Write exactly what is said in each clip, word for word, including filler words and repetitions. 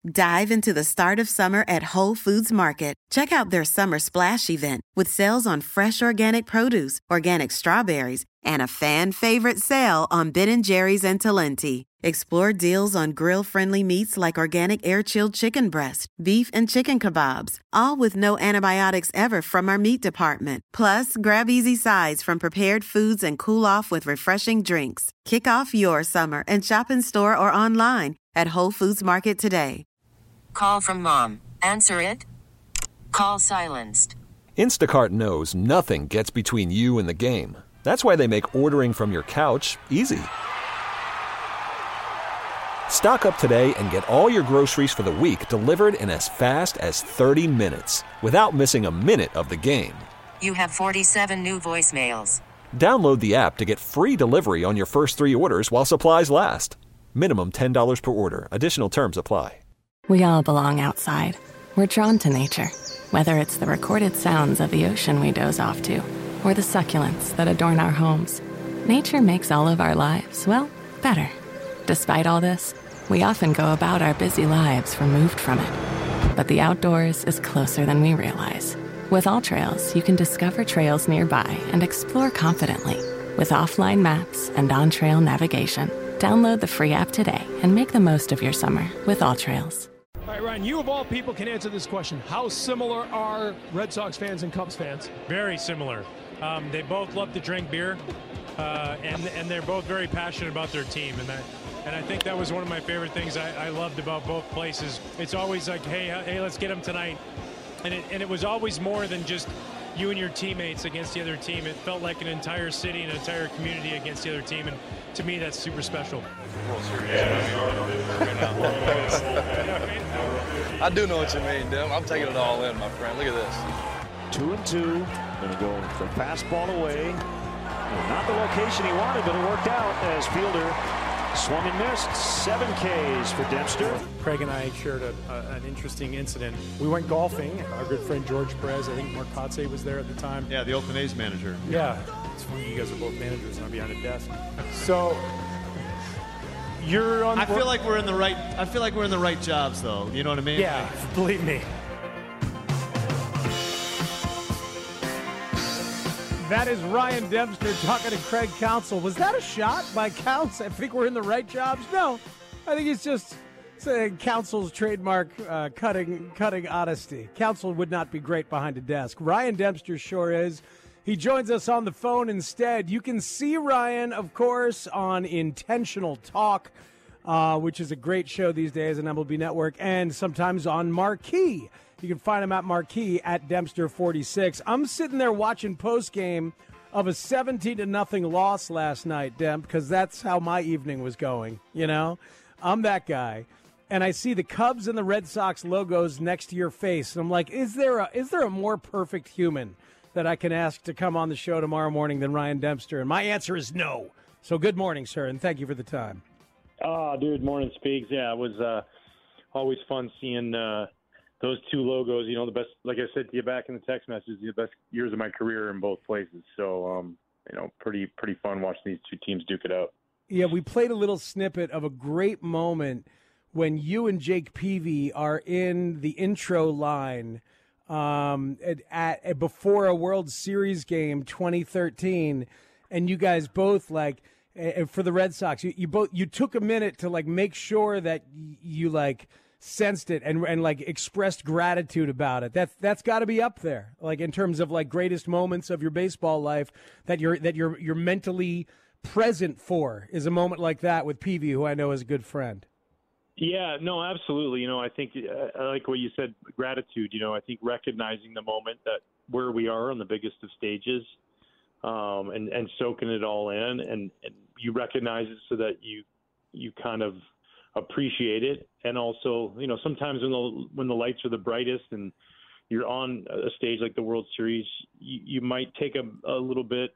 Dive into the start of summer at Whole Foods Market. Check out their Summer Splash event with sales on fresh organic produce, organic strawberries, and a fan-favorite sale on Ben and Jerry's and Talenti. Explore deals on grill-friendly meats like organic air-chilled chicken breast, beef and chicken kebabs, all with no antibiotics ever from our meat department. Plus, grab easy sides from prepared foods and cool off with refreshing drinks. Kick off your summer and shop in store or online at Whole Foods Market today. Call from mom. Answer it. Call silenced. Instacart knows nothing gets between you and the game. That's why they make ordering from your couch easy. Stock up today and get all your groceries for the week delivered in as fast as thirty minutes without missing a minute of the game. You have forty-seven new voicemails. Download the app to get free delivery on your first three orders while supplies last. Minimum ten dollars per order. Additional terms apply. We all belong outside. We're drawn to nature, whether it's the recorded sounds of the ocean we doze off to, or the succulents that adorn our homes. Nature makes all of our lives, well, better. Despite all this, we often go about our busy lives removed from it. But the outdoors is closer than we realize. With AllTrails, you can discover trails nearby and explore confidently. With offline maps and on-trail navigation, download the free app today and make the most of your summer with AllTrails. All right, Ryan, you of all people can answer this question. How similar are Red Sox fans and Cubs fans? Very similar. Um, they both love to drink beer, uh, and and they're both very passionate about their team. And that, and I think that was one of my favorite things I, I loved about both places. It's always like, hey, hey, let's get them tonight. And it, and it was always more than just you and your teammates against the other team. It felt like an entire city, an entire community against the other team. And to me, that's super special. I do know what you mean, Dim. I'm taking it all in, my friend. Look at this. Two and two. Going to go for fastball away. Not the location he wanted, but it worked out as Fielder swung and missed. Seven Ks for Dempster. Craig and I shared a, a, an interesting incident. We went golfing. Our good friend George Perez, I think Mark Kotze was there at the time. Yeah, the Oakland A's manager. Yeah. It's funny, you guys are both managers and I'm behind a desk. So you're on. I feel like we're in the right. I feel like we're in the right jobs, though. You know what I mean? Yeah, like, believe me. That is Ryan Dempster talking to Craig Counsell. Was that a shot by Counts? I think we're in the right jobs. No, I think it's just saying Counsell's trademark uh, cutting cutting honesty. Counsell would not be great behind a desk. Ryan Dempster sure is. He joins us on the phone instead. You can see Ryan, of course, on Intentional Talk, uh, which is a great show these days on M L B Network, and sometimes on Marquee. You can find him at Marquee at Dempster forty-six. I'm sitting there watching postgame of a seventeen to nothing loss last night, Demp, because that's how my evening was going, you know? I'm that guy. And I see the Cubs and the Red Sox logos next to your face. And I'm like, is there a is there a more perfect human that I can ask to come on the show tomorrow morning than Ryan Dempster? And my answer is no. So good morning, sir, and thank you for the time. Oh, dude, morning, Speaks. Yeah, it was uh, always fun seeing uh, – those two logos, you know, the best, like I said to you back in the text message, the best years of my career in both places. So, um, you know, pretty, pretty fun watching these two teams duke it out. Yeah, we played a little snippet of a great moment when you and Jake Peavy are in the intro line um, at, at, at before a World Series game twenty thirteen, and you guys both, like, uh, for the Red Sox, you, you both, you took a minute to, like, make sure that you, like, sensed it and and like expressed gratitude about it. That's that's got to be up there, like in terms of like greatest moments of your baseball life that you're that you're you're mentally present for is a moment like that with Peavy, who I know is a good friend. Yeah, no, absolutely. You know, I think uh, I like what you said, gratitude. You know, I think recognizing the moment that where we are on the biggest of stages, um, and and soaking it all in, and, and you recognize it so that you you kind of appreciate it. And also, you know, sometimes when the when the lights are the brightest and you're on a stage like the World Series, you, you might take a, a little bit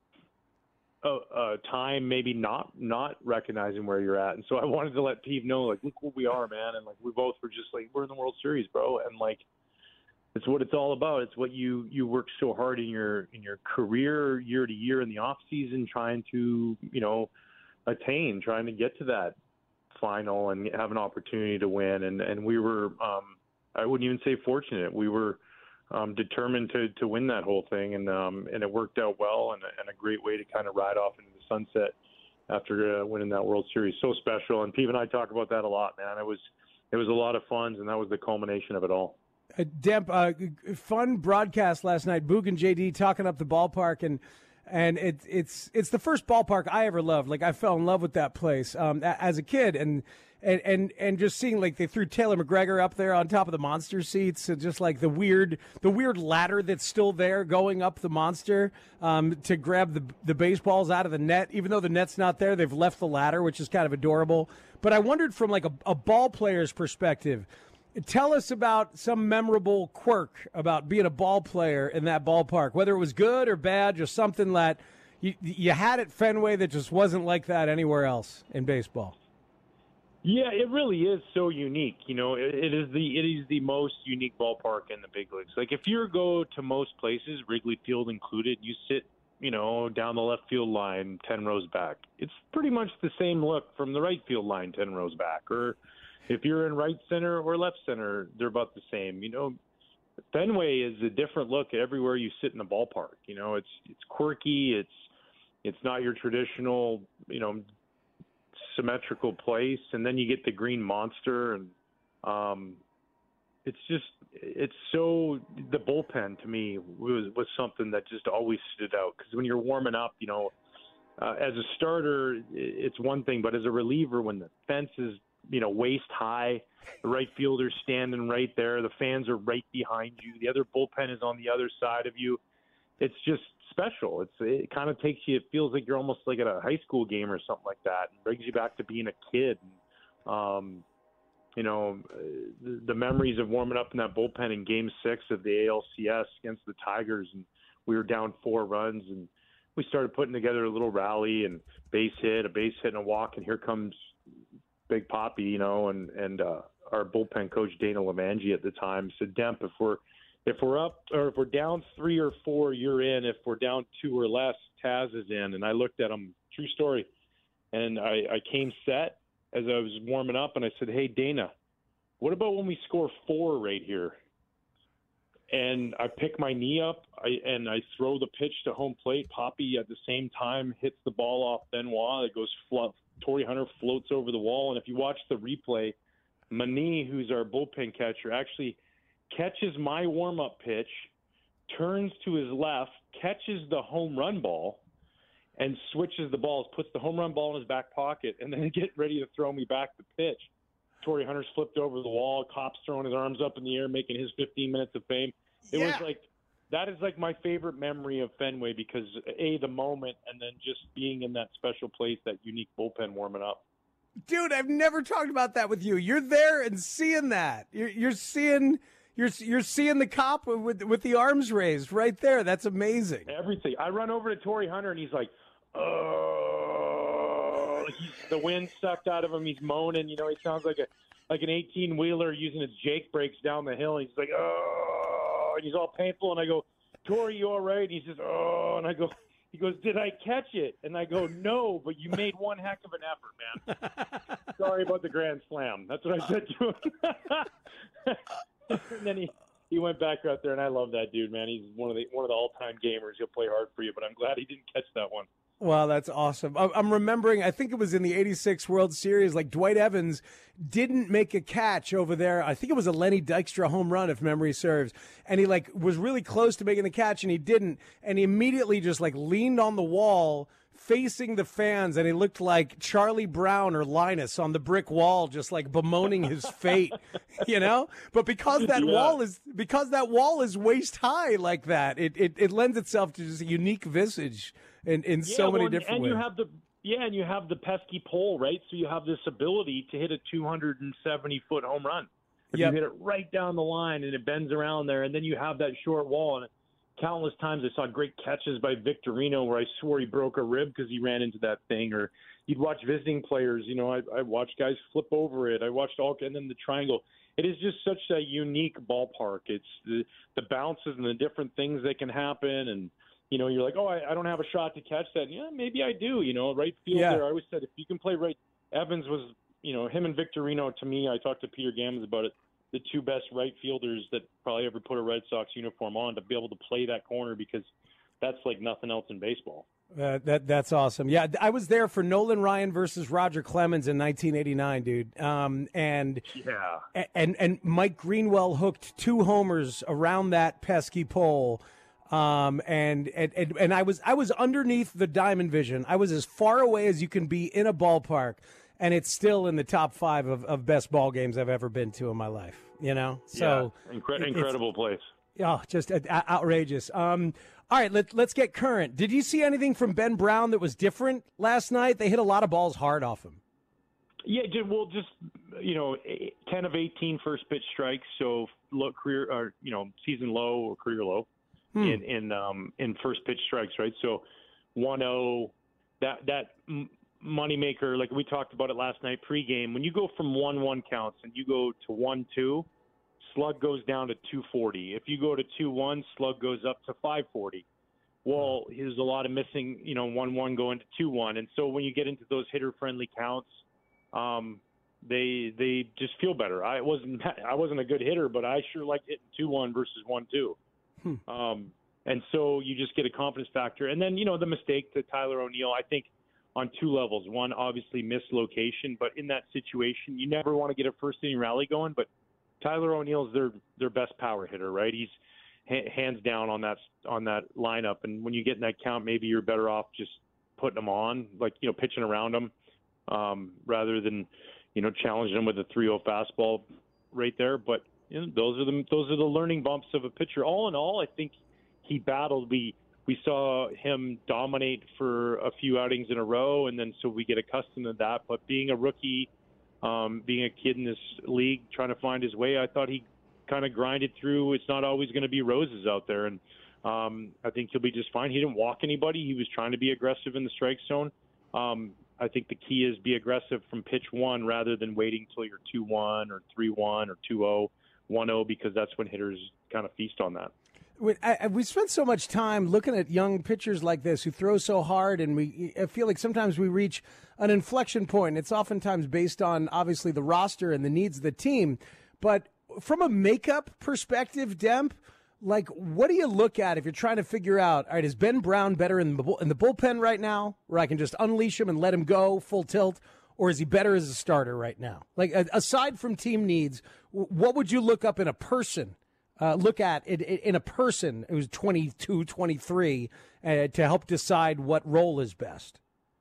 of uh, time, maybe not not recognizing where you're at. And so I wanted to let Pete know, like, look where we are, man. And like we both were just like, we're in the World Series, bro. And like, it's what it's all about. It's what you you work so hard in your in your career, year to year in the off season, trying to, you know, attain, trying to get to that final and have an opportunity to win. And, and we were, um, I wouldn't even say fortunate. We were um, determined to, to win that whole thing. And, um, and it worked out well, and, and a great way to kind of ride off into the sunset after uh, winning that World Series. So special. And Pete and I talk about that a lot, man. It was, it was a lot of fun, and that was the culmination of it all. Uh, Demp, uh, fun broadcast last night. Boog and J D talking up the ballpark, and and it, it's it's the first ballpark I ever loved. Like, I fell in love with that place um, as a kid, and and and and just seeing, like, they threw Taylor McGregor up there on top of the monster seats, and just like the weird the weird ladder that's still there going up the monster um, to grab the the baseballs out of the net. Even though the net's not there, they've left the ladder, which is kind of adorable. But I wondered, from like a, a ball player's perspective, tell us about some memorable quirk about being a ball player in that ballpark, whether it was good or bad, just something that you, you had at Fenway that just wasn't like that anywhere else in baseball. Yeah, it really is so unique. You know, it, it is the it is the most unique ballpark in the big leagues. Like, if you go to most places, Wrigley Field included, you sit, you know, down the left field line ten rows back. It's pretty much the same look from the right field line ten rows back. Or if you're in right center or left center, they're about the same. You know, Fenway is a different look everywhere you sit in the ballpark. You know, it's it's quirky. It's it's not your traditional, you know, symmetrical place. And then you get the green monster, and um, it's just it's so the bullpen to me was was something that just always stood out, because when you're warming up, you know, uh, as a starter, it's one thing, but as a reliever, when the fence is, you know, waist high, the right fielder's standing right there, the fans are right behind you, the other bullpen is on the other side of you. It's just special. It's it kind of takes you. It feels like you're almost like at a high school game or something like that, and brings you back to being a kid. And, um, you know, the, the memories of warming up in that bullpen in Game Six of the A L C S against the Tigers, and we were down four runs, and we started putting together a little rally and base hit, a base hit, and a walk, and here comes Big Poppy, you know, and and uh, our bullpen coach Dana Levangie at the time said, "Demp, if we're if we're up or if we're down three or four, you're in. If we're down two or less, Taz is in." And I looked at him, true story, and I, I came set as I was warming up, and I said, "Hey, Dana, what about when we score four right here?" And I pick my knee up, I, and I throw the pitch to home plate. Poppy at the same time hits the ball off Benoit. It goes fluff. Torrey Hunter floats over the wall, and if you watch the replay, Mani, who's our bullpen catcher, actually catches my warm-up pitch, turns to his left, catches the home run ball, and switches the balls, puts the home run ball in his back pocket, and then get ready to throw me back the pitch. Torrey Hunter's flipped over the wall, Copp's throwing his arms up in the air, making his fifteen minutes of fame. It yeah. was like, that is like my favorite memory of Fenway, because A, the moment, and then just being in that special place, that unique bullpen warming up. Dude, I've never talked about that with you. You're there and seeing that. You're, you're seeing, you're you're seeing the cop with with the arms raised right there. That's amazing. Everything. I run over to Torrey Hunter, and he's like, "Oh," he's, the wind sucked out of him. He's moaning. You know, he sounds like a like an eighteen wheeler using his Jake brakes down the hill. He's like, "Oh," and he's all painful. And I go, "Torrey, you all right?" And he says, "Oh," and I go. He goes, "Did I catch it?" And I go, "No, but you made one heck of an effort, man. Sorry about the grand slam." That's what I said to him. And then he, he went back out there, and I love that dude, man. He's one of the one of the all-time gamers. He'll play hard for you, but I'm glad he didn't catch that one. Wow, that's awesome. I'm remembering, I think it was in the eighty-six World Series, like Dwight Evans didn't make a catch over there. I think it was a Lenny Dykstra home run, if memory serves. And he like was really close to making the catch, and he didn't. And he immediately just like leaned on the wall facing the fans, and he looked like Charlie Brown or Linus on the brick wall, just like bemoaning his fate, you know? But because that yeah. wall is because that wall is waist high like that, it, it, it lends itself to just a unique visage in, in yeah, so many well, different and ways. You have the yeah, and you have the pesky pole, right? So you have this ability to hit a two hundred seventy foot home run. If yep. you hit it right down the line and it bends around there, and then you have that short wall. And countless times I saw great catches by Victorino where I swore he broke a rib because he ran into that thing. Or you'd watch visiting players, you know, I, I watched guys flip over it. I watched all, and then the triangle. It is just such a unique ballpark. It's the, the bounces and the different things that can happen. And, you know, you're like, oh, I, I don't have a shot to catch that. And, yeah, maybe I do. You know, right field yeah. there. I always said if you can play right, Evans was, you know, him and Victorino, to me, I talked to Peter Gammons about it, the two best right fielders that probably ever put a Red Sox uniform on to be able to play that corner, because that's like nothing else in baseball. Uh, that that's awesome. Yeah, I was there for Nolan Ryan versus Roger Clemens in nineteen eighty-nine, dude. Um, and yeah, and and Mike Greenwell hooked two homers around that pesky pole. Um, and, and and and I was I was underneath the diamond vision. I was as far away as you can be in a ballpark, and it's still in the top five of, of best ball games I've ever been to in my life. You know, so yeah, Incre- incredible place. Oh, just uh, outrageous. Um, all right, let, let's get current. Did you see anything from Ben Brown that was different last night? They hit a lot of balls hard off him. Yeah, well, just, you know, ten of eighteen first pitch strikes, so low career, or, you know, season low or career low hmm. in in um, in first pitch strikes, right? So one oh, that that moneymaker, like we talked about it last night pregame, when you go from one one counts and you go to one two, slug goes down to two forty. If you go to two one, slug goes up to five forty. Well, there's a lot of missing, you know, one one going to two one. And so when you get into those hitter-friendly counts, um, they they just feel better. I wasn't I wasn't a good hitter, but I sure liked hitting two one versus one two. Hmm. Um, and so you just get a confidence factor. And then, you know, the mistake to Tyler O'Neill, I think, on two levels. One, obviously, mislocation. But in that situation, you never want to get a first-inning rally going, but Tyler O'Neill's their their best power hitter, right? He's ha- hands down on that on that lineup. And when you get in that count, maybe you're better off just putting him on, like, you know, pitching around him, um, rather than, you know, challenging him with a three oh fastball right there. But you know, those are the those are the learning bumps of a pitcher. All in all, I think he battled. We we saw him dominate for a few outings in a row, and then so we get accustomed to that. But being a rookie, Um, being a kid in this league, trying to find his way, I thought he kind of grinded through. It's not always going to be roses out there, and um, I think he'll be just fine. He didn't walk anybody. He was trying to be aggressive in the strike zone. Um, I think the key is be aggressive from pitch one rather than waiting till you're two one or three one or two oh, one oh, because that's when hitters kind of feast on that. We, I, we spent so much time looking at young pitchers like this who throw so hard, and we I feel like sometimes we reach an inflection point. It's oftentimes based on, obviously, the roster and the needs of the team. But from a makeup perspective, Demp, like, what do you look at if you're trying to figure out, all right, is Ben Brown better in the, in the bullpen right now, where I can just unleash him and let him go full tilt, or is he better as a starter right now? Like, aside from team needs, what would you look up in a person Uh, look at it in a person who's twenty-two, twenty-three uh, to help decide what role is best?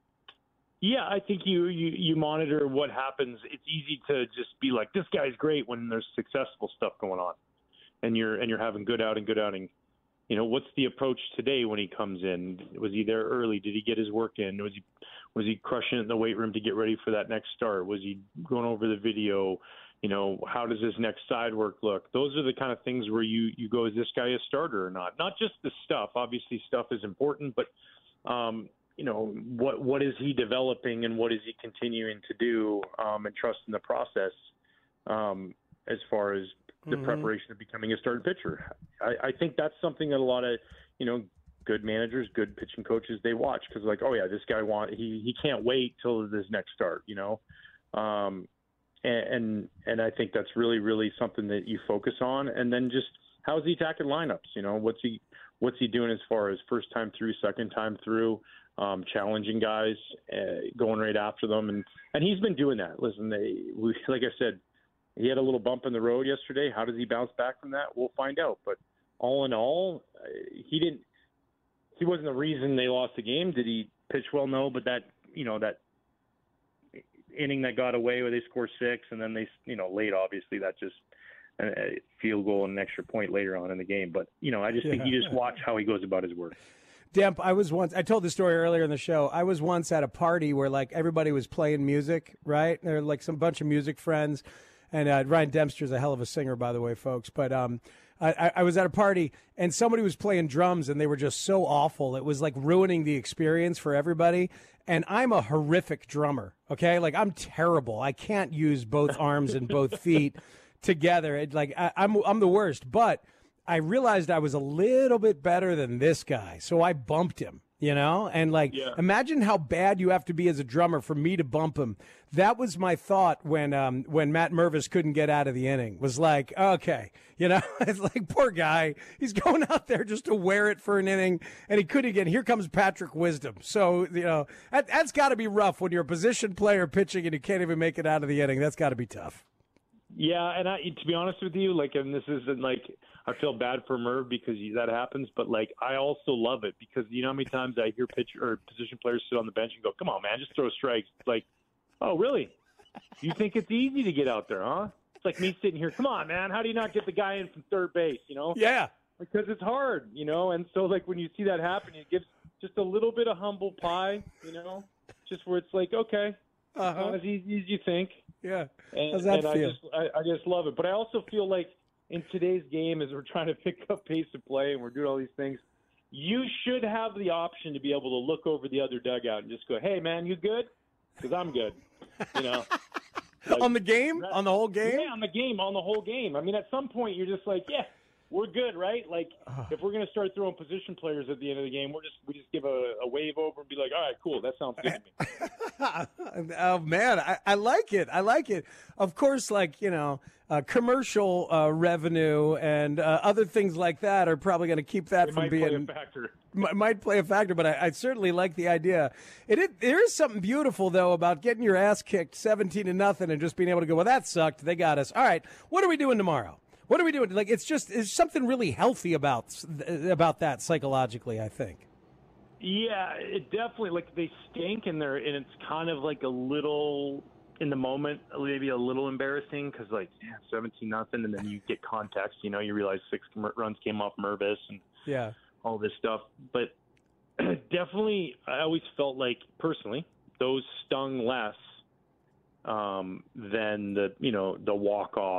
Yeah, I think you, you, you monitor what happens. It's easy to just be like, this guy's great when there's successful stuff going on, and you're and you're having good outing, good outing. You know, what's the approach today when he comes in? Was he there early? Did he get his work in? Was he was he crushing it in the weight room to get ready for that next start? Was he going over the video? You know, how does his next side work look? Those are the kind of things where you, you go, is this guy a starter or not? Not just the stuff. Obviously, stuff is important, but, um, you know, what what is he developing and what is he continuing to do, um, and trust in the process, um, as far as the mm-hmm. preparation of becoming a starting pitcher. I, I think that's something that a lot of, you know, good managers, good pitching coaches, they watch because, like, oh, yeah, this guy want he, he can't wait till his next start, you know. Um And and I think that's really, really something that you focus on. And then just how's he attacking lineups? You know, what's he what's he doing as far as first time through, second time through, um, challenging guys, uh, going right after them. And, and he's been doing that. Listen, they, we, like I said, he had a little bump in the road yesterday. How does he bounce back from that? We'll find out. But all in all, he didn't – he wasn't the reason they lost the game. Did he pitch well? No, but that, you know, that – inning that got away where they scored six, and then they, you know, late, obviously, that just a field goal and an extra point later on in the game. But, you know, I just yeah. think you just watch how he goes about his work. Demp, I was once, I told the story earlier in the show, I was once at a party where, like, everybody was playing music, right? There were, like, some bunch of music friends. And uh, Ryan Dempster's a hell of a singer, by the way, folks. But um, I, I was at a party, and somebody was playing drums, and they were just so awful. It was, like, ruining the experience for everybody. And I'm a horrific drummer, okay? Like, I'm terrible. I can't use both arms and both feet together. It, like, I, I'm I'm the worst. But I realized I was a little bit better than this guy, so I bumped him. You know, and like, yeah. imagine how bad you have to be as a drummer for me to bump him. That was my thought when um, when Matt Mervis couldn't get out of the inning. Was like, okay, you know, it's like, poor guy. He's going out there just to wear it for an inning, and he couldn't get. Here comes Patrick Wisdom. So, you know, that, that's got to be rough when you're a position player pitching and you can't even make it out of the inning. That's got to be tough. Yeah, and I, to be honest with you, like, and this isn't like I feel bad for Merv because that happens, but like I also love it because you know how many times I hear pitcher or position players sit on the bench and go, "Come on, man, just throw strikes." It's like, oh, really? You think it's easy to get out there, huh? It's like me sitting here. Come on, man, how do you not get the guy in from third base? You know? Yeah. Because it's hard, you know. And so like when you see that happen, it gives just a little bit of humble pie, you know, just where it's like, okay, uh-huh. not as easy as you think. Yeah. And, How's that and feel? I just, I, I just love it. But I also feel like in today's game, as we're trying to pick up pace of play and we're doing all these things, you should have the option to be able to look over the other dugout and just go, "Hey, man, you good? Because I'm good." You know, like, on the game, on the whole game, yeah, on the game, on the whole game. I mean, at some point, you're just like, "Yeah, we're good, right?" Like, if we're going to start throwing position players at the end of the game, we're just we just give a, a wave over and be like, "All right, cool, that sounds good to me." Oh man, I, I like it. I like it. Of course, like you know, uh, commercial uh, revenue and uh, other things like that are probably going to keep that it from might being play a factor. M- might play a factor. But I, I certainly like the idea. It, it there is something beautiful though about getting your ass kicked seventeen to nothing and just being able to go, "Well, that sucked. They got us. All right, what are we doing tomorrow?" What are we doing? Like, it's just it's something really healthy about about that psychologically, I think. Yeah, it definitely, like, they stink and they're and it's kind of like a little in the moment, maybe a little embarrassing because like yeah, seventeen nothing, and then you get context. You know, you realize six runs came off Mervis and yeah, all this stuff. But definitely, I always felt like personally those stung less um, than the you know the walk off.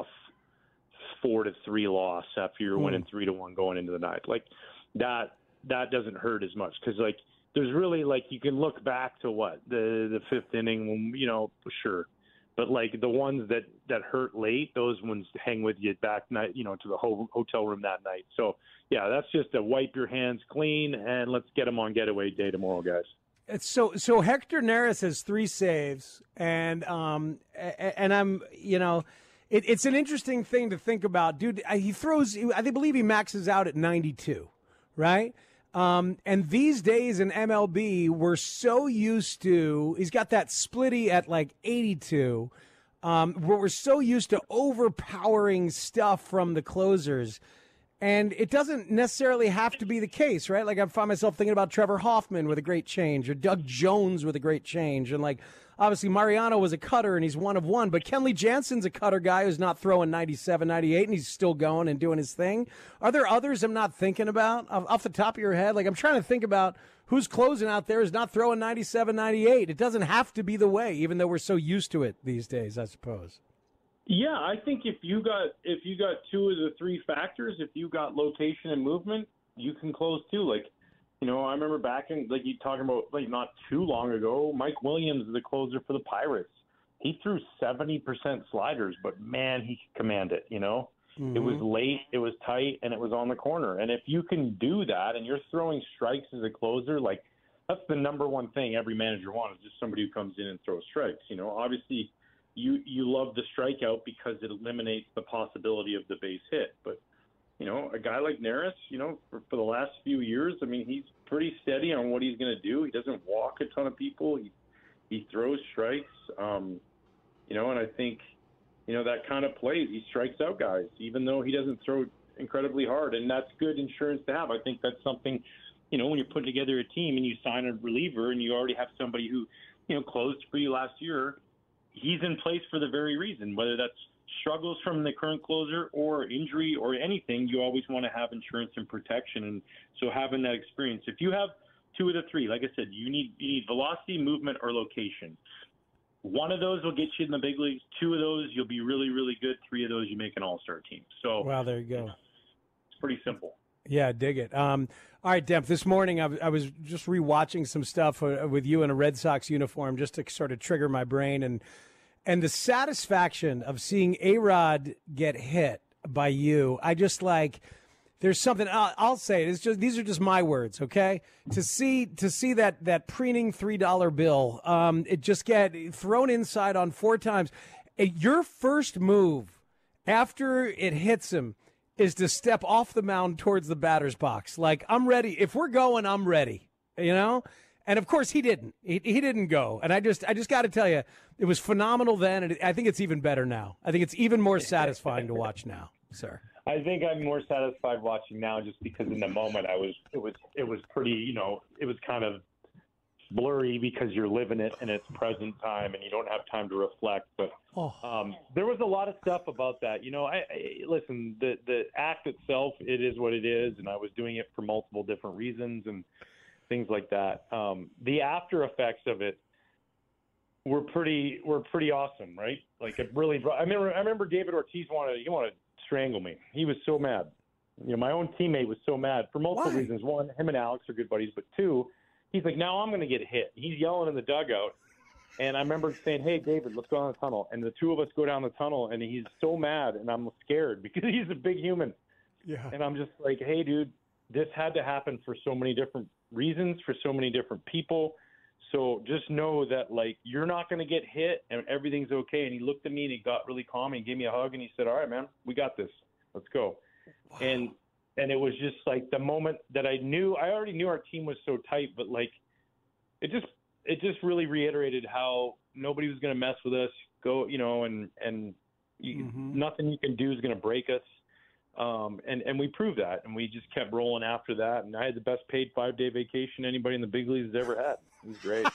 Four to three loss after you're mm. winning three to one going into the ninth. Like that, that doesn't hurt as much because like there's really like you can look back to what the the fifth inning when you know sure, but like the ones that that hurt late, those ones hang with you back night you know to the whole hotel room that night. So yeah, that's just to wipe your hands clean and let's get them on getaway day tomorrow, guys. It's so so Hector Neris has three saves and um and I'm you know. It, it's an interesting thing to think about, dude. He throws. I believe he maxes out at ninety-two, right? Um, and these days in M L B, we're so used to. He's got that splitty at like eighty-two. Um, where we're so used to overpowering stuff from the closers, and it doesn't necessarily have to be the case, right? Like I find myself thinking about Trevor Hoffman with a great change, or Doug Jones with a great change, and like. Obviously, Mariano was a cutter, and he's one of one. But Kenley Jansen's a cutter guy who's not throwing ninety-seven, ninety-eight, and he's still going and doing his thing. Are there others I'm not thinking about off, off the top of your head? Like, I'm trying to think about who's closing out there is not throwing ninety-seven, ninety-eight. It doesn't have to be the way, even though we're so used to it these days, I suppose. Yeah, I think if you got if you got two of the three factors, if you got location and movement, you can close too. Like, you know, I remember back in, like, you talking about, like, not too long ago, Mike Williams, the closer for the Pirates. He threw seventy percent sliders, but, man, he could command it, you know? Mm-hmm. It was late, it was tight, and it was on the corner. And if you can do that and you're throwing strikes as a closer, like, that's the number one thing every manager wants, is just somebody who comes in and throws strikes. You know, obviously, you, you love the strikeout because it eliminates the possibility of the base hit. But, you know, a guy like Neris, you know, for, for the last few years, I mean, he's pretty steady on what he's going to do. He doesn't walk a ton of people. He he throws strikes, um, you know, and I think, you know, that kind of play, he strikes out guys, even though he doesn't throw incredibly hard. And that's good insurance to have. I think that's something, you know, when you're putting together a team and you sign a reliever and you already have somebody who, you know, closed for you last year, he's in place for the very reason, whether that's struggles from the current closer or injury or anything, you always want to have insurance and protection. And so having that experience, if you have two of the three, like I said, you need you need velocity, movement, or location. One of those will get you in the big leagues. Two of those, you'll be really, really good. Three of those, you make an all-star team. So wow, there you go. It's pretty simple. Yeah, dig it. Um, all right, Demp, this morning I, w- I was just rewatching some stuff uh, with you in a Red Sox uniform just to sort of trigger my brain. And And the satisfaction of seeing A-Rod get hit by you, I just like, there's something I'll, I'll say it. It's just these are just my words, okay? To see to see that that preening three dollar bill, um, it just get thrown inside on four times. Your first move after it hits him is to step off the mound towards the batter's box. Like, I'm ready. If we're going, I'm ready. You know. And of course he didn't. He, he didn't go. And I just I just got to tell you, it was phenomenal then, and I think it's even better now. I think it's even more satisfying to watch now, sir. I think I'm more satisfied watching now just because in the moment I was it was it was pretty, you know, it was kind of blurry because you're living it in its present time and you don't have time to reflect. But oh. um, there was a lot of stuff about that. You know, I, I listen, the the act itself, it is what it is, and I was doing it for multiple different reasons and things like that. Um, the after effects of it were pretty were pretty awesome, right? Like it really. I remember I remember David Ortiz wanted he wanted to strangle me. He was so mad. You know, my own teammate was so mad for multiple Why? reasons. One, him and Alex are good buddies, but two, he's like, now I'm going to get hit. He's yelling in the dugout, and I remember saying, "Hey, David, let's go down the tunnel." And the two of us go down the tunnel, and he's so mad, and I'm scared because he's a big human. Yeah. And I'm just like, "Hey, dude, this had to happen for so many different reasons for so many different people. So just know that, like, you're not going to get hit and everything's okay." And he looked at me and he got really calm and gave me a hug and he said, "All right, man, we got this. Let's go." Wow. And and it was just like the moment that I knew, I already knew our team was so tight, but like it just it just really reiterated how nobody was going to mess with us. Go, you know, and and you, mm-hmm. nothing you can do is going to break us. Um, and, and we proved that, and we just kept rolling after that. And I had the best paid five-day vacation anybody in the big leagues has ever had. It was great.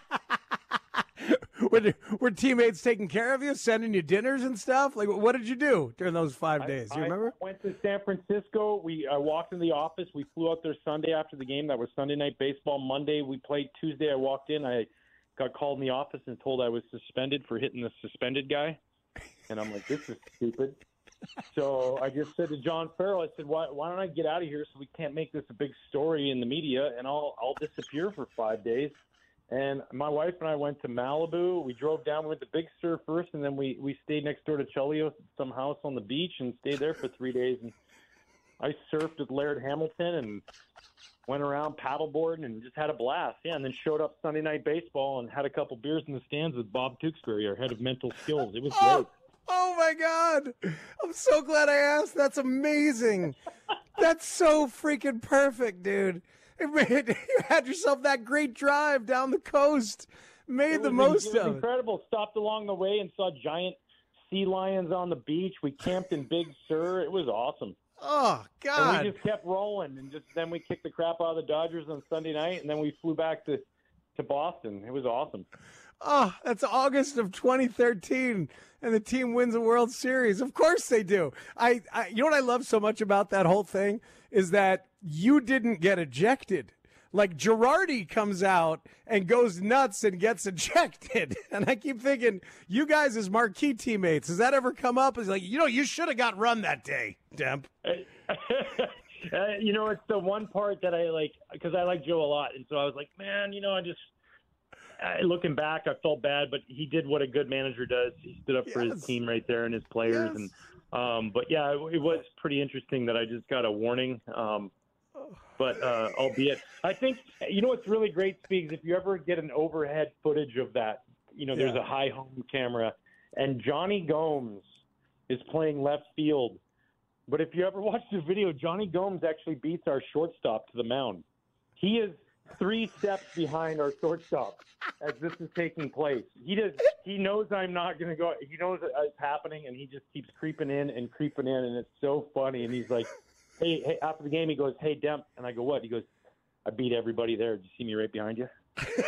were, were teammates taking care of you, sending you dinners and stuff? Like, what did you do during those five days? Do you remember? I went to San Francisco. We I walked in the office. We flew out there Sunday after the game. That was Sunday Night Baseball. Monday, we played. Tuesday, I walked in. I got called in the office and told I was suspended for hitting the suspended guy. And I'm like, this is stupid. So I just said to John Farrell, I said, why, why don't I get out of here so we can't make this a big story in the media, and I'll I'll disappear for five days. And my wife and I went to Malibu. We drove down, we went to Big Sur first, and then we, we stayed next door to Chelios at some house on the beach and stayed there for three days. And I surfed with Laird Hamilton and went around paddleboarding and just had a blast. Yeah, and then showed up Sunday Night Baseball and had a couple beers in the stands with Bob Tewksbury, our head of mental skills. It was oh. great. Oh, my God. I'm so glad I asked. That's amazing. That's so freaking perfect, dude. It made, you had yourself that great drive down the coast. Made the most of it. It was incredible. Stopped along the way and saw giant sea lions on the beach. We camped in Big Sur. It was awesome. Oh, God. And we just kept rolling. And just then we kicked the crap out of the Dodgers on Sunday night, and then we flew back to, to Boston. It was awesome. Oh, that's August of twenty thirteen, and the team wins a World Series. Of course they do. I, I, you know what I love so much about that whole thing is that you didn't get ejected. Like Girardi comes out and goes nuts and gets ejected, and I keep thinking, you guys as marquee teammates, has that ever come up? Is like, you know, you should have got run that day, Demp. uh, you know, it's the one part that I like because I like Joe a lot, and so I was like, man, you know, I just. Uh, looking back, I felt bad, but he did what a good manager does. He stood up yes. for his team right there and his players. Yes. And um, but yeah, it, it was pretty interesting that I just got a warning. Um, but uh, albeit, I think you know what's really great, Speaks. If you ever get an overhead footage of that, you know, there's yeah. a high home camera, and Johnny Gomes is playing left field. But if you ever watch the video, Johnny Gomes actually beats our shortstop to the mound. He is three steps behind our shortstop as this is taking place. He does. He knows I'm not going to go. He knows it's happening, and he just keeps creeping in and creeping in, and it's so funny. And he's like, "Hey, hey!" After the game, he goes, "Hey, Demp," and I go, "What?" He goes, "I beat everybody there. Did you see me right behind you?"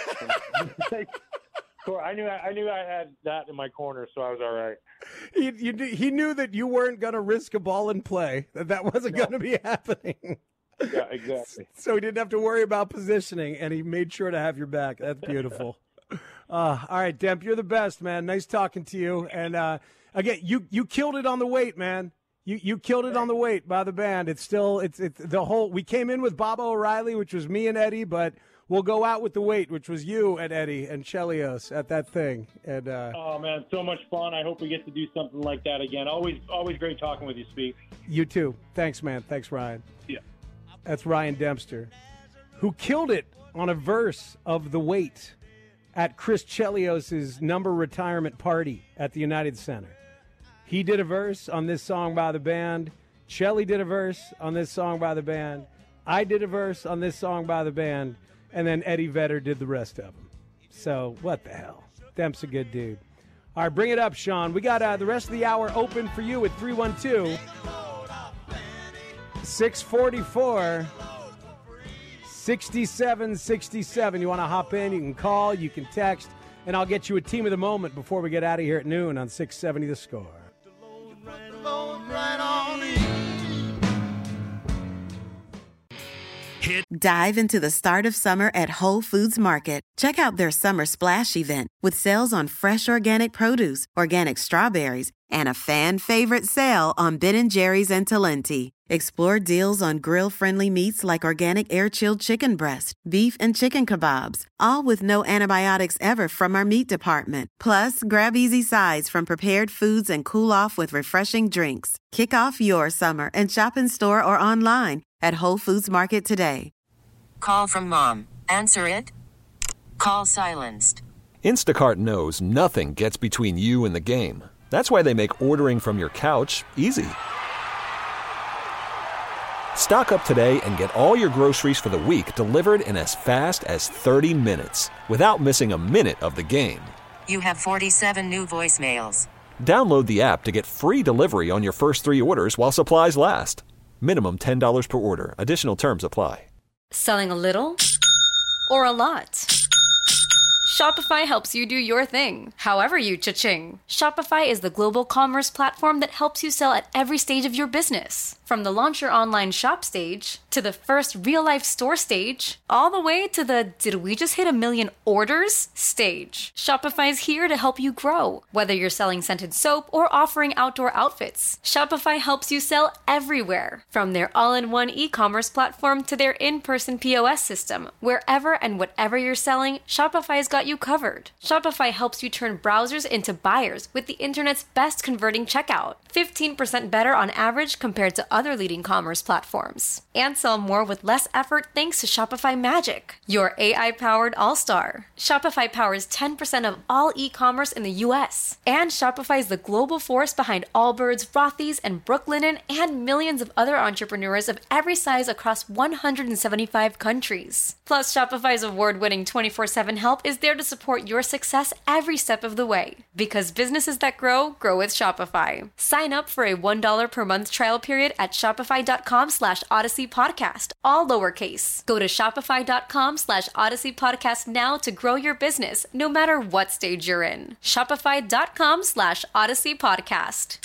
So I knew I knew I had that in my corner, so I was all right. He you, he knew that you weren't going to risk a ball in play. That that wasn't no. going to be happening. Yeah, exactly. So he didn't have to worry about positioning, and he made sure to have your back. That's beautiful. uh, all right, Demp, you're the best, man. Nice talking to you. And uh, again, you you killed it on the weight, man. You you killed it on the weight by the band. It's still it's it's the whole. We came in with Bob O'Reilly, which was me and Eddie, but will go out with the weight, which was you and Eddie and Chelios at that thing. And uh, oh man, so much fun! I hope we get to do something like that again. Always, always great talking with you, Speak. You too. Thanks, man. Thanks, Ryan. Yeah. That's Ryan Dempster, who killed it on a verse of The Weight at Chris Chelios' number retirement party at the United Center. He did a verse on this song by the band. Chelly did a verse on this song by the band. I did a verse on this song by the band. And then Eddie Vedder did the rest of them. So, what the hell? Demp's a good dude. All right, bring it up, Sean. We got uh, the rest of the hour open for you at three one two, six four four, six seven six seven. You want to hop in, you can call, you can text, and I'll get you a team of the moment before we get out of here at noon on six seventy The Score. Hit. Dive into the start of summer at Whole Foods Market. Check out their summer splash event with sales on fresh organic produce, organic strawberries, and a fan favorite sale on Ben and Jerry's and Talenti. Explore deals on grill-friendly meats like organic air-chilled chicken breast, beef and chicken kebabs, all with no antibiotics ever from our meat department. Plus, grab easy sides from prepared foods and cool off with refreshing drinks. Kick off your summer and shop in store or online at Whole Foods Market today. Call from mom. Answer it. Call silenced. Instacart knows nothing gets between you and the game. That's why they make ordering from your couch easy. Stock up today and get all your groceries for the week delivered in as fast as thirty minutes without missing a minute of the game. You have forty-seven new voicemails. Download the app to get free delivery on your first three orders while supplies last. Minimum ten dollars per order. Additional terms apply. Selling a little or a lot? Shopify helps you do your thing, however you cha-ching. Shopify is the global commerce platform that helps you sell at every stage of your business. From the launch your online shop stage, to the first real-life store stage, all the way to the did we just hit a million orders stage. Shopify's here to help you grow. Whether you're selling scented soap or offering outdoor outfits, Shopify helps you sell everywhere. From their all-in-one e-commerce platform to their in-person P O S system, wherever and whatever you're selling, Shopify's got you covered. Shopify helps you turn browsers into buyers with the internet's best converting checkout. fifteen percent better on average compared to other leading commerce platforms. And sell more with less effort thanks to Shopify Magic, your A I-powered all-star. Shopify powers ten percent of all e-commerce in the U S. And Shopify is the global force behind Allbirds, Rothy's, and Brooklinen, and millions of other entrepreneurs of every size across one hundred seventy-five countries. Plus, Shopify's award-winning twenty-four seven help is there to support your success every step of the way. Because businesses that grow, grow with Shopify. Sign up for a one dollar per month trial period at shopify.com slash Odyssey Podcast, all lowercase. Go to shopify.com slash Odyssey Podcast now to grow your business, no matter what stage you're in. Shopify.com slash Odyssey Podcast.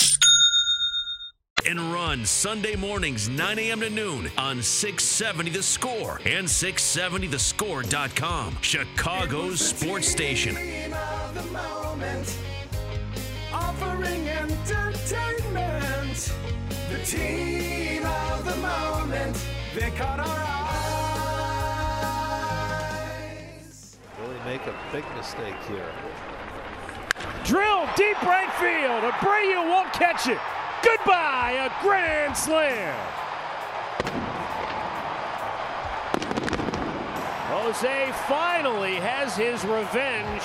And run Sunday mornings nine a.m. to noon on six seventy The Score and six seventy the score dot com, Chicago's sports station. Of the moment, offering entertainment. The team of the moment, they caught our eyes. Really make a big mistake here. Drill deep right field. Abreu won't catch it. Goodbye, a grand slam. Jose finally has his revenge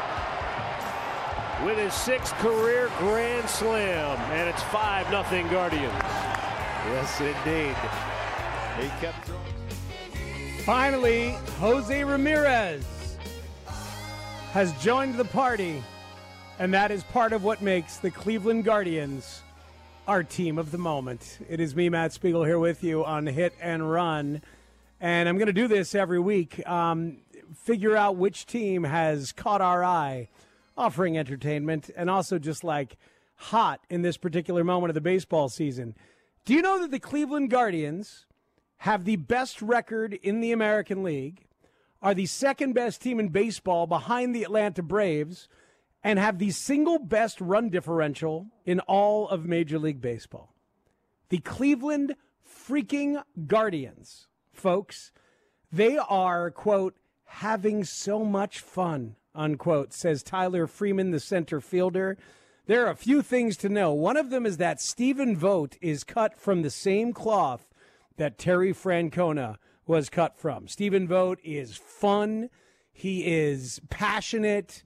with his sixth career grand slam, and it's five nothing Guardians. Yes, indeed. He kept throwing. Finally, Jose Ramirez has joined the party, and that is part of what makes the Cleveland Guardians our team of the moment. It is me, Matt Spiegel, here with you on Hit and Run. And I'm going to do this every week. Um, figure out which team has caught our eye, offering entertainment, and also just like hot in this particular moment of the baseball season. Do you know that the Cleveland Guardians have the best record in the American League, are the second best team in baseball behind the Atlanta Braves, and have the single best run differential in all of Major League Baseball? The Cleveland freaking Guardians, folks, they are, quote, having so much fun, unquote, says Tyler Freeman, the center fielder. There are a few things to know. One of them is that Stephen Vogt is cut from the same cloth that Terry Francona was cut from. Stephen Vogt is fun. He is passionate.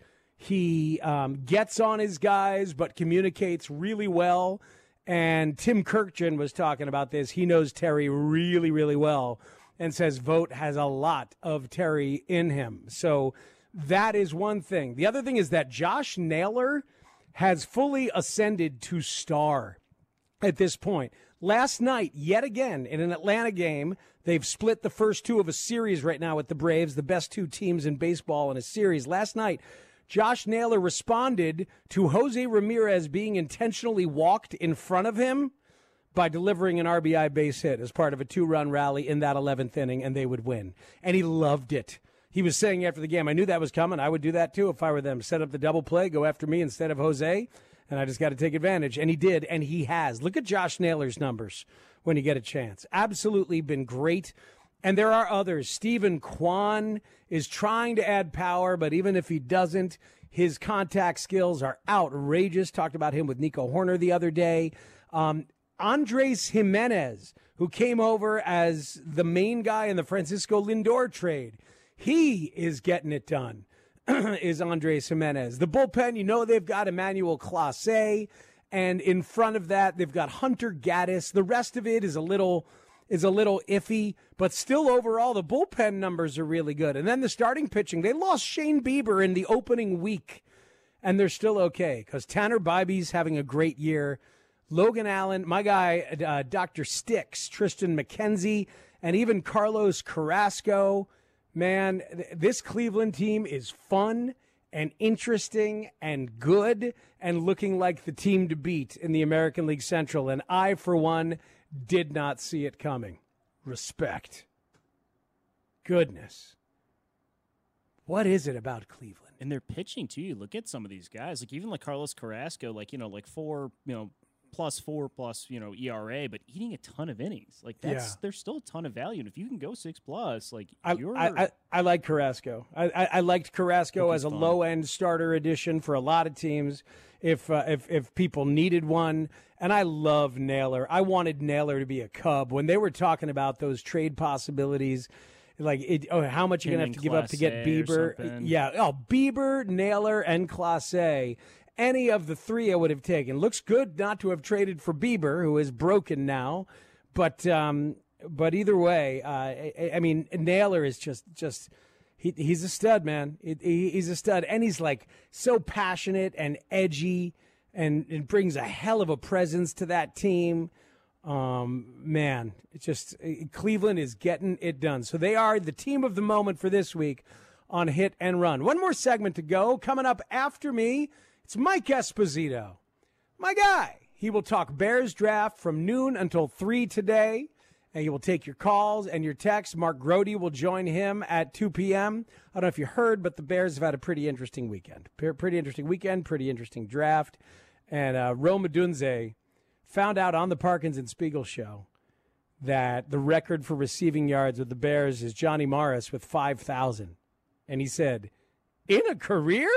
He um, gets on his guys, but communicates really well. And Tim Kirkjian was talking about this. He knows Terry really, really well and says Vogt has a lot of Terry in him. So that is one thing. The other thing is that Josh Naylor has fully ascended to star at this point. Last night, yet again, in an Atlanta game, they've split the first two of a series right now with the Braves, the best two teams in baseball in a series. Last night, Josh Naylor responded to Jose Ramirez being intentionally walked in front of him by delivering an R B I base hit as part of a two-run rally in that eleventh inning, and they would win. And he loved it. He was saying after the game, I knew that was coming. I would do that, too, if I were them. Set up the double play, go after me instead of Jose, and I just got to take advantage. And he did, and he has. Look at Josh Naylor's numbers when you get a chance. Absolutely been great. And there are others. Stephen Kwan is trying to add power, but even if he doesn't, his contact skills are outrageous. Talked about him with Nico Horner the other day. Um, Andres Jimenez, who came over as the main guy in the Francisco Lindor trade, he is getting it done, is Andres Jimenez. The bullpen, you know they've got Emmanuel Clase, and in front of that, they've got Hunter Gaddis. The rest of it is a little is a little iffy, but still overall, the bullpen numbers are really good. And then the starting pitching, they lost Shane Bieber in the opening week, and they're still okay because Tanner Bybee's having a great year. Logan Allen, my guy, uh, Doctor Sticks, Tristan McKenzie, and even Carlos Carrasco. Man, th- this Cleveland team is fun and interesting and good and looking like the team to beat in the American League Central. And I, for one, did not see it coming. Respect. Goodness. What is it about Cleveland? And they're pitching, too. You look at some of these guys, like even like Carlos Carrasco, like, you know, like four, you know, plus four plus, you know, E R A, but eating a ton of innings. Like that's, yeah. There's still a ton of value. And if you can go six plus, like I, you're. I, I, I like Carrasco. I, I, I liked Carrasco as a fun. low end starter addition for a lot of teams. If, uh, if, if people needed one. And I love Naylor. I wanted Naylor to be a Cub when they were talking about those trade possibilities. Like, it, oh, how much you're going to have to give up to get Bieber. Yeah. Oh, Bieber, Naylor, and Clase. Any of the three I would have taken. Looks good not to have traded for Bieber, who is broken now. But um, but either way, uh, I, I mean, Naylor is just just he, he's a stud, man. He, he's a stud, and he's like so passionate and edgy, and it brings a hell of a presence to that team. Um, man, it's just Cleveland is getting it done. So they are the team of the moment for this week on Hit and Run. One more segment to go. Coming up after me, it's Mike Esposito, my guy. He will talk Bears draft from noon until three today, and he will take your calls and your texts. Mark Grody will join him at two p.m. I don't know if you heard, but the Bears have had a pretty interesting weekend. Pretty interesting weekend, pretty interesting draft. And uh, Rome Odunze found out on the Parkins and Spiegel show that the record for receiving yards with the Bears is Johnny Morris with five thousand. And he said, in a career?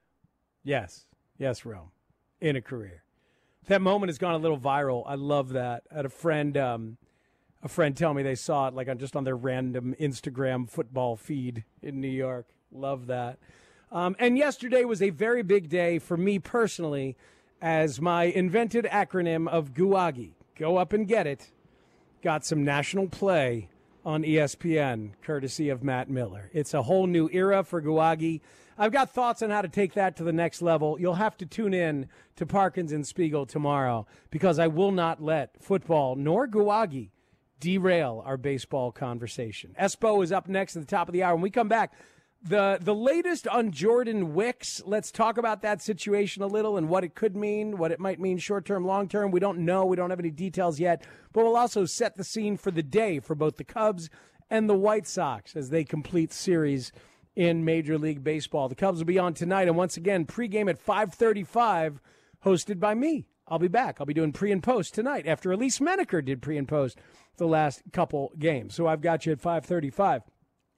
Yes. Yes, Rome. In a career. That moment has gone a little viral. I love that. I had a friend, um, a friend tell me they saw it like on just on their random Instagram football feed in New York. Love that. Um, and yesterday was a very big day for me personally, as my invented acronym of G U A G I, go up and get it, got some national play on E S P N, courtesy of Matt Miller. It's a whole new era for G U A G I. I've got thoughts on how to take that to the next level. You'll have to tune in to Parkins and Spiegel tomorrow because I will not let football nor G U A G I derail our baseball conversation. Espo is up next at the top of the hour. When we come back, The the latest on Jordan Wicks, let's talk about that situation a little and what it could mean, what it might mean short-term, long-term. We don't know. We don't have any details yet. But we'll also set the scene for the day for both the Cubs and the White Sox as they complete series in Major League Baseball. The Cubs will be on tonight, and once again, pregame at five thirty-five, hosted by me. I'll be back. I'll be doing pre and post tonight after Elise Menaker did pre and post the last couple games. So I've got you at five thirty-five.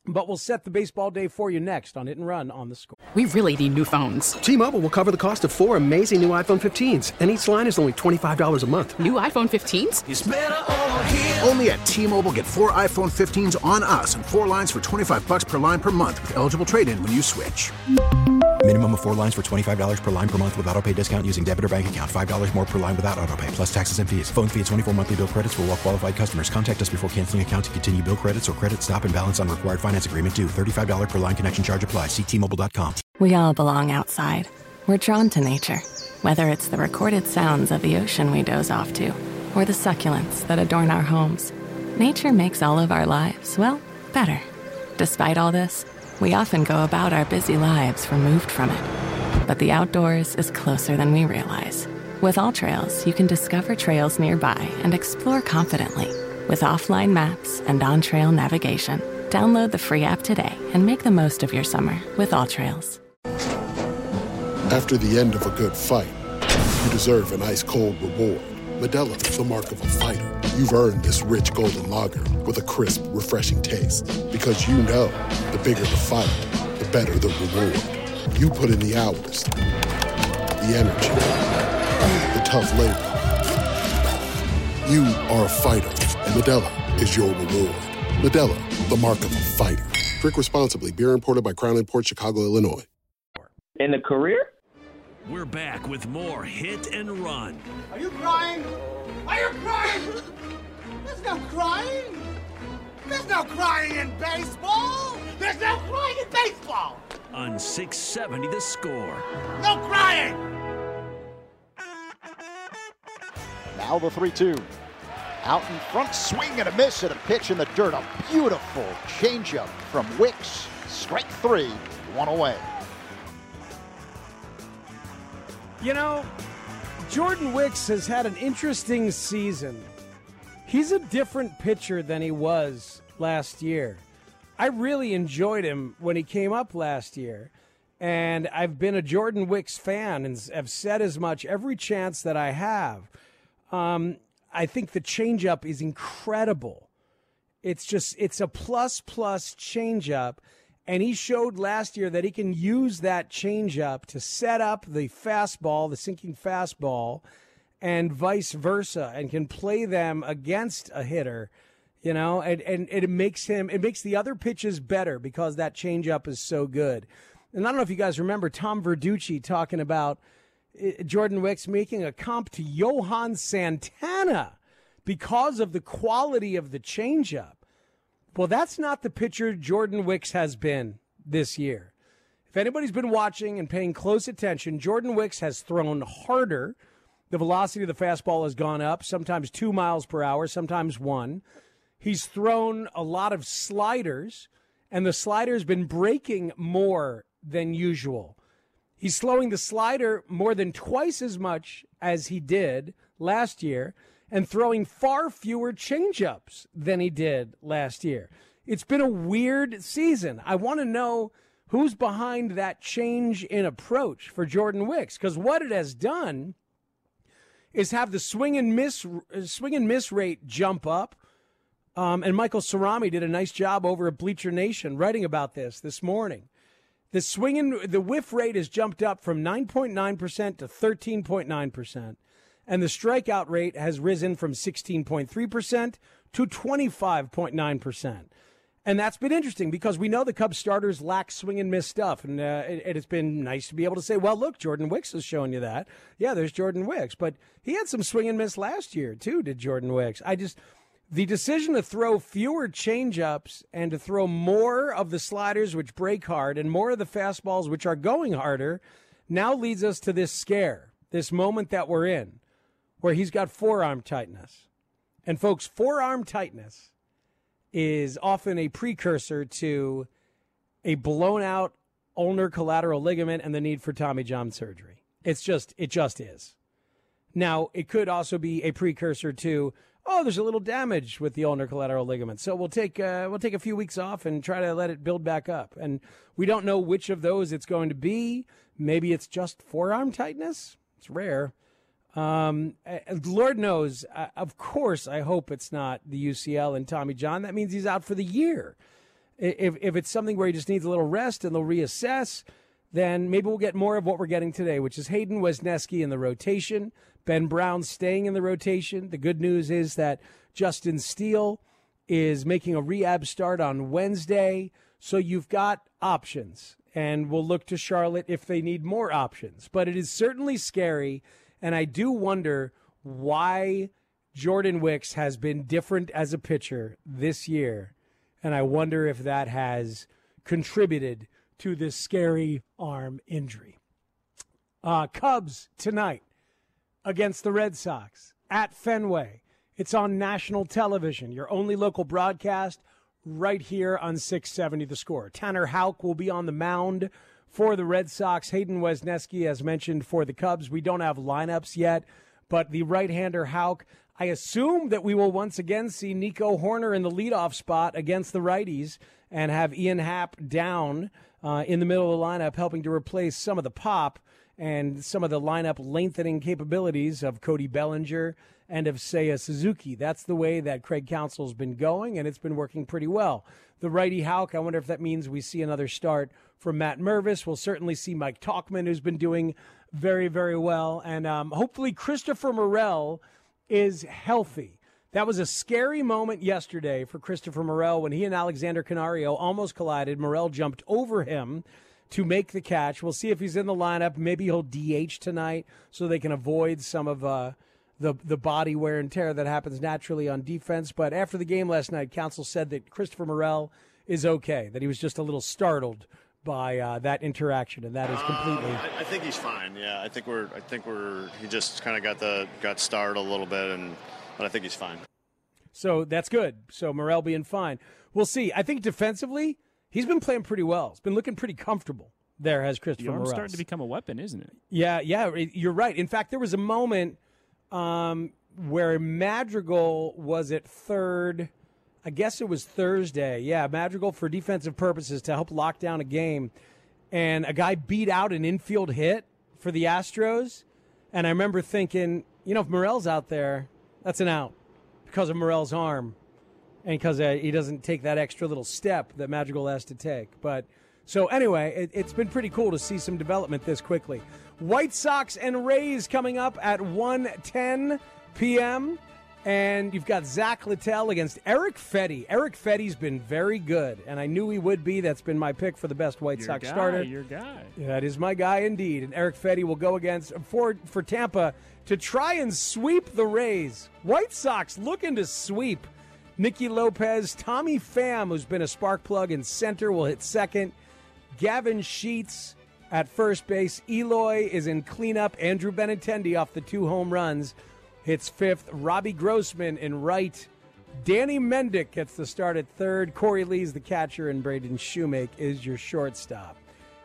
But we'll set the baseball day for you next on Hit and Run on The Score. We really need new phones. T-Mobile will cover the cost of four amazing new iPhone fifteens, and each line is only twenty-five dollars a month. New iPhone fifteens? It's better over here. Only at T-Mobile, get four iPhone fifteens on us and four lines for twenty-five dollars per line per month with eligible trade-in when you switch. Minimum of four lines for twenty-five dollars per line per month with autopay discount using debit or bank account. five dollars more per line without autopay, plus taxes and fees. Phone fee at twenty-four monthly bill credits for well-qualified customers. Contact us before canceling account to continue bill credits or credit stop and balance on required finance agreement due. thirty-five dollars per line connection charge applies. See T Mobile dot com. We all belong outside. We're drawn to nature, whether it's the recorded sounds of the ocean we doze off to, or the succulents that adorn our homes. Nature makes all of our lives, well, better. Despite all this, we often go about our busy lives removed from it. But the outdoors is closer than we realize. With AllTrails, you can discover trails nearby and explore confidently. With offline maps and on-trail navigation, download the free app today and make the most of your summer with AllTrails. After the end of a good fight, you deserve an ice-cold reward. Modelo is the mark of a fighter. You've earned this rich golden lager with a crisp, refreshing taste. Because you know, the bigger the fight, the better the reward. You put in the hours, the energy, the tough labor. You are a fighter, and Modelo is your reward. Modelo, the mark of a fighter. Drink responsibly. Beer imported by Crown Imports, Chicago, Illinois. In the career? We're back with more Hit and Run. Are you crying? Are you crying? There's no crying. There's no crying in baseball. There's no crying in baseball. On six seventy The Score. No crying. Now the three two. Out in front, swing and a miss and a pitch in the dirt. A beautiful changeup from Wicks. Strike three, one away. You know, Jordan Wicks has had an interesting season. He's a different pitcher than he was last year. I really enjoyed him when he came up last year. And I've been a Jordan Wicks fan and have said as much every chance that I have. Um, I think the changeup is incredible. It's just, it's a plus-plus changeup. And he showed last year that he can use that changeup to set up the fastball, the sinking fastball, and vice versa, and can play them against a hitter, you know, and, and it makes him, it makes the other pitches better because that changeup is so good. And I don't know if you guys remember Tom Verducci talking about Jordan Wicks making a comp to Johan Santana because of the quality of the changeup. Well, that's not the pitcher Jordan Wicks has been this year. If anybody's been watching and paying close attention, Jordan Wicks has thrown harder. The velocity of the fastball has gone up, sometimes two miles per hour, sometimes one. He's thrown a lot of sliders, and the slider's been breaking more than usual. He's slowing the slider more than twice as much as he did last year, and throwing far fewer changeups than he did last year. It's been a weird season. I want to know who's behind that change in approach for Jordan Wicks, because what it has done is have the swing and miss swing and miss rate jump up. Um, and Michael Cerami did a nice job over at Bleacher Nation writing about this this morning. The swing and the whiff rate has jumped up from nine point nine percent to thirteen point nine percent. And the strikeout rate has risen from sixteen point three percent to twenty-five point nine percent. And that's been interesting because we know the Cubs starters lack swing and miss stuff. And uh, it, it's been nice to be able to say, well, look, Jordan Wicks is showing you that. Yeah, there's Jordan Wicks. But he had some swing and miss last year, too, did Jordan Wicks. I just, the decision to throw fewer changeups and to throw more of the sliders, which break hard, and more of the fastballs, which are going harder, now leads us to this scare, this moment that we're in, where he's got forearm tightness. And, folks, forearm tightness is often a precursor to a blown-out ulnar collateral ligament and the need for Tommy John surgery. It's just, it just is. Now, it could also be a precursor to, oh, there's a little damage with the ulnar collateral ligament, so we'll take uh, we'll take a few weeks off and try to let it build back up. And we don't know which of those it's going to be. Maybe it's just forearm tightness. It's rare. Um, Lord knows, uh, of course, I hope it's not the U C L and Tommy John. That means he's out for the year. If, if it's something where he just needs a little rest and they'll reassess, then maybe we'll get more of what we're getting today, which is Hayden Wesneski in the rotation, Ben Brown staying in the rotation. The good news is that Justin Steele is making a rehab start on Wednesday, so you've got options, and we'll look to Charlotte if they need more options. But it is certainly scary, and I do wonder why Jordan Wicks has been different as a pitcher this year, and I wonder if that has contributed to this scary arm injury. Uh, Cubs tonight against the Red Sox at Fenway. It's on national television, your only local broadcast right here on six seventy The Score. Tanner Houck will be on the mound for the Red Sox. Hayden Wesneski, as mentioned, for the Cubs. We don't have lineups yet, but the right-hander Houck, I assume that we will once again see Nico Horner in the leadoff spot against the righties and have Ian Happ down uh, in the middle of the lineup, helping to replace some of the pop and some of the lineup lengthening capabilities of Cody Bellinger and of Seiya Suzuki. That's the way that Craig Counsell's been going, and it's been working pretty well. The righty Houck, I wonder if that means we see another start from Matt Mervis. We'll certainly see Mike Tauchman, who's been doing very, very well. And um, hopefully Christopher Morel is healthy. That was a scary moment yesterday for Christopher Morel when he and Alexander Canario almost collided. Morel jumped over him to make the catch. We'll see if he's in the lineup. Maybe he'll D H tonight so they can avoid some of uh, the the body wear and tear that happens naturally on defense. But after the game last night, Counsell said that Christopher Morel is okay, that he was just a little startled by uh, that interaction, and that is completely. Uh, I, I think he's fine. Yeah, I think we're. I think we're. He just kind of got the got startled a little bit, and but I think he's fine. So that's good. So Morel being fine. We'll see. I think defensively, he's been playing pretty well. He's been looking pretty comfortable there, has Christopher The arm's Morel. starting to become a weapon, isn't it? Yeah, yeah, you're right. In fact, there was a moment um, where Madrigal was at third. I guess it was Thursday. Yeah, Madrigal for defensive purposes to help lock down a game. And a guy beat out an infield hit for the Astros. And I remember thinking, you know, if Morel's out there, that's an out because of Morel's arm and because uh, he doesn't take that extra little step that Madrigal has to take. But so anyway, it, it's been pretty cool to see some development this quickly. White Sox and Rays coming up at one ten p.m., and you've got Zach Littell against Eric Fetty. Eric Fetty's been very good, and I knew he would be. That's been my pick for the best White Your Sox guy, starter. Your guy. That is my guy indeed. And Eric Fetty will go against for for Tampa to try and sweep the Rays. White Sox looking to sweep. Nicky Lopez, Tommy Pham, who's been a spark plug in center, will hit second. Gavin Sheets at first base. Eloy is in cleanup. Andrew Benintendi off the two home runs hits fifth. Robbie Grossman in right. Danny Mendick gets the start at third. Corey Lee's the catcher, and Braden Shoemake is your shortstop.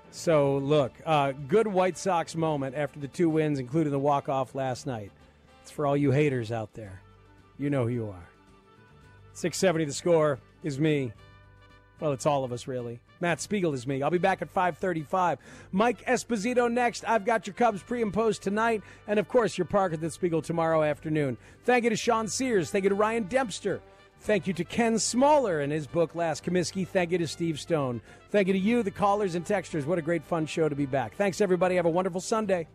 So, look, uh, good White Sox moment after the two wins, including the walk-off last night. It's for all you haters out there. You know who you are. six seventy The Score is me. Well, it's all of us, really. Matt Spiegel is me. I'll be back at five thirty-five. Mike Esposito next. I've got your Cubs pre and post tonight. And, of course, your Parker the Spiegel tomorrow afternoon. Thank you to Sean Sears. Thank you to Ryan Dempster. Thank you to Ken Smaller and his book, Last Comiskey. Thank you to Steve Stone. Thank you to you, the callers and texters. What a great, fun show to be back. Thanks, everybody. Have a wonderful Sunday.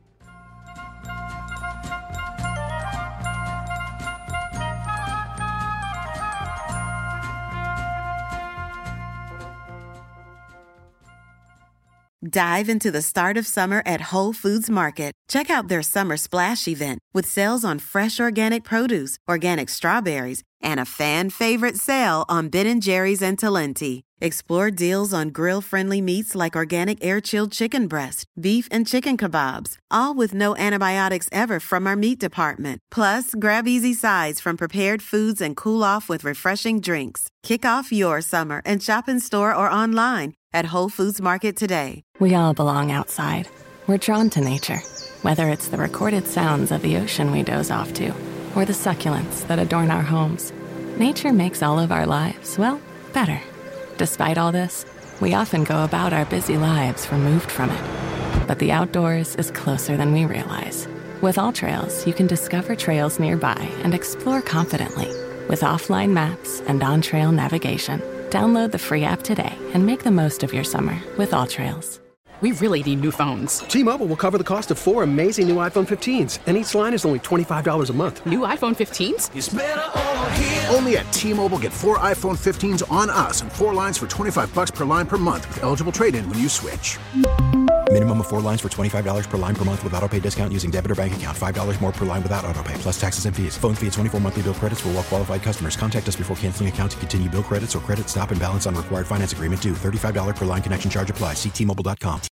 Dive into the start of summer at Whole Foods Market. Check out their Summer Splash event with sales on fresh organic produce, organic strawberries, and a fan-favorite sale on Ben and Jerry's and Talenti. Explore deals on grill-friendly meats like organic air-chilled chicken breast, beef and chicken kebabs, all with no antibiotics ever from our meat department. Plus, grab easy sides from prepared foods and cool off with refreshing drinks. Kick off your summer and shop in store or online at Whole Foods Market today. We all belong outside. We're drawn to nature, whether it's the recorded sounds of the ocean we doze off to, or the succulents that adorn our homes. Nature makes all of our lives, well, better. Despite all this, we often go about our busy lives removed from it. But the outdoors is closer than we realize. With AllTrails, you can discover trails nearby and explore confidently with offline maps and on-trail navigation. Download the free app today and make the most of your summer with All Trails. We really need new phones. T-Mobile will cover the cost of four amazing new iPhone fifteens, and each line is only twenty-five dollars a month. New iPhone fifteens? It's better over here. Only at T-Mobile, get four iPhone fifteens on us and four lines for twenty-five bucks per line per month with eligible trade-in when you switch. Minimum of four lines for twenty-five dollars per line per month with autopay discount using debit or bank account. five dollars more per line without autopay, plus taxes and fees. Phone fee at twenty-four monthly bill credits for well-qualified customers. Contact us before canceling account to continue bill credits or credit stop and balance on required finance agreement due. thirty-five dollars per line connection charge applies. See T Mobile dot com.